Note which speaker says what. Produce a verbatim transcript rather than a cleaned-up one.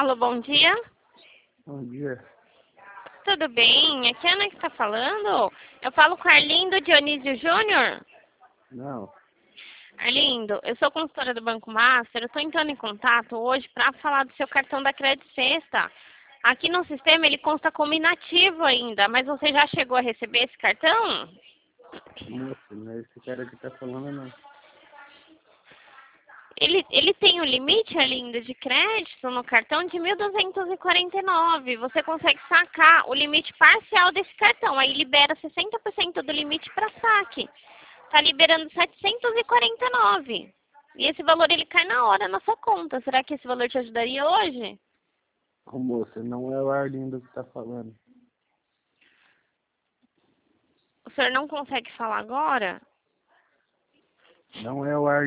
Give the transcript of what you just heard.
Speaker 1: Alô, bom dia.
Speaker 2: Bom dia.
Speaker 1: Tudo bem? Aqui é a Ana que está falando. Eu falo com Arlindo Dionísio Júnior.
Speaker 2: Não.
Speaker 1: Arlindo, eu sou consultora do Banco Master. Eu estou entrando em contato hoje para falar do seu cartão da Crédito Sexta. Aqui no sistema ele consta como inativo ainda, mas você já chegou a receber esse cartão?
Speaker 2: Moça, não é esse cara que tá falando, não.
Speaker 1: Ele, ele tem um limite, Arlindo, de crédito no cartão de mil duzentos e quarenta e nove. Você consegue sacar o limite parcial desse cartão. Aí libera sessenta por cento do limite para saque. Está liberando setecentos e quarenta e nove. E esse valor ele cai na hora na sua conta. Será que esse valor te ajudaria hoje?
Speaker 2: Ô, moça, não é o Arlindo que tá falando.
Speaker 1: O senhor não consegue falar agora?
Speaker 2: Não é o Arlindo.